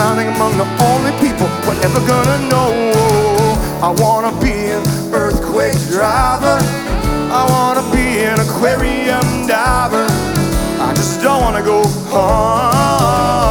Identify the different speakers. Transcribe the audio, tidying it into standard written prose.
Speaker 1: drowning among the only people we're ever gonna know. I wanna be an earthquake driver, I wanna be an aquarium diver, I just don't wanna go home.